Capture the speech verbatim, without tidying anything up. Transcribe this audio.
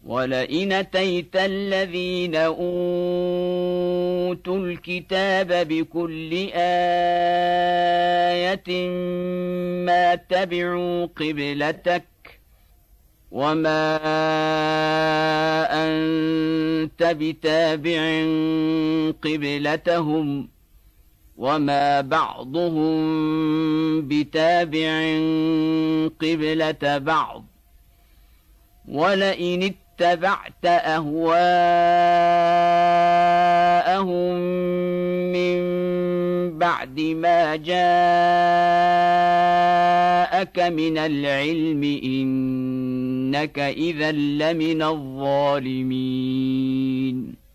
ولئن أتيت الذين أوتوا الكتاب بكل آية ما تبعوا قبلتك وما أنت بتابع قبلتهم وما بعضهم بتابع قبلة بعض ولئن اتبعت أهواءهم من بعد ما جاءك من العلم إنك إذا لمن الظالمين.